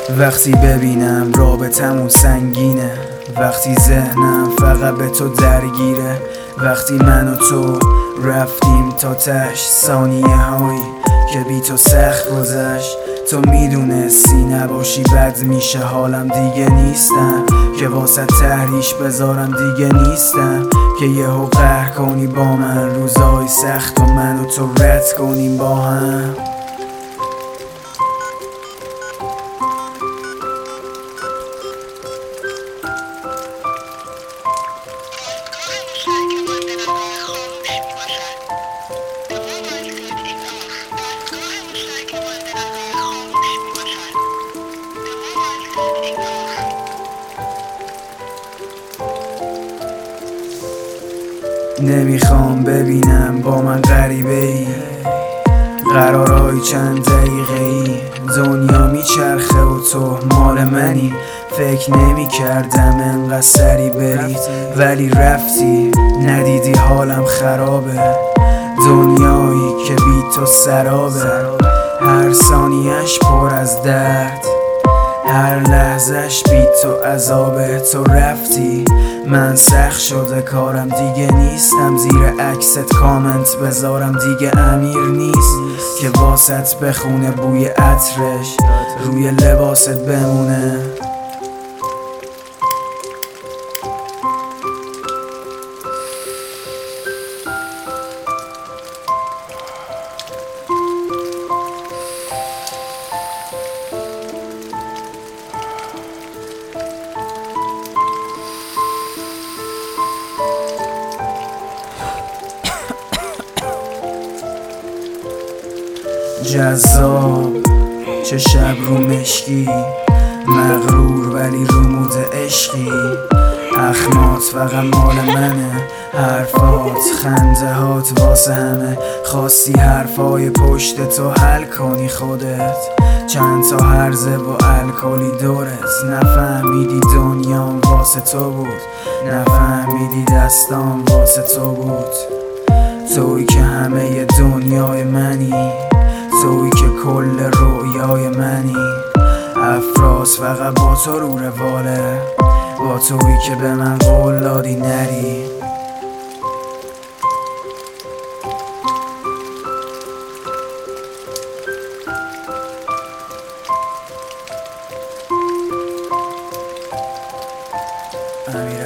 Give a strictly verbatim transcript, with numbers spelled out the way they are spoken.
وقتی ببینم رابطمون سنگینه، وقتی ذهنم فقط به تو درگیره، وقتی من و تو رفتیم تا تش، ثانیه هایی که بی تو سخت گذشت. تو میدونستی نباشی بد میشه حالم، دیگه نیستم که واسه تحریش بذارم، دیگه نیستم که یهو قهر کنی با من روزای سخت و من و تو رد کنیم با هم. نمیخوام ببینم با من غریبه ای، قرارهای چند دقیقه ای، دنیا میچرخه و تو مال منی. فکر نمی کردم انقدر سری بری ولی رفتی، ندیدی حالم خرابه، دنیایی که بی تو سرابه، هر ثانیهش پر از درد، هر لحظش بی تو عذابه. تو رفتی من سخت شده کارم، دیگه نیستم زیر عکست کامنت بذارم، دیگه امیر نیست که واسط بخونه بوی عطرش روی لباست بمونه. جذاب چه شب رو مشکی، مغرور ولی رو مود عشقی، اخمات فقط مال منه، حرفات خنده هات واسه همه. خواستی حرفای پشت تو حل کنی خودت، چند تا هرزه و الکلی دورت، نفهمیدی دنیام واسه تو بود، نفهمیدی دستام واسه تو بود. تویی که همه دنیای منی، تویی که کل رویای منی، افراز فقط با تو رو رواله، با تویی که به من قول دادی نری. امیر